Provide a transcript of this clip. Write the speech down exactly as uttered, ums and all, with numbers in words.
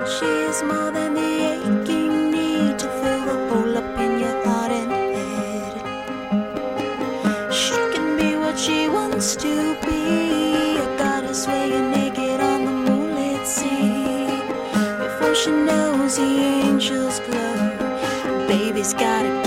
She is more than the aching need to fill the hole up in your heart and head. She can be what she wants to be, a goddess swaying naked on the moonlit sea. Before she knows the angels glow, baby's got it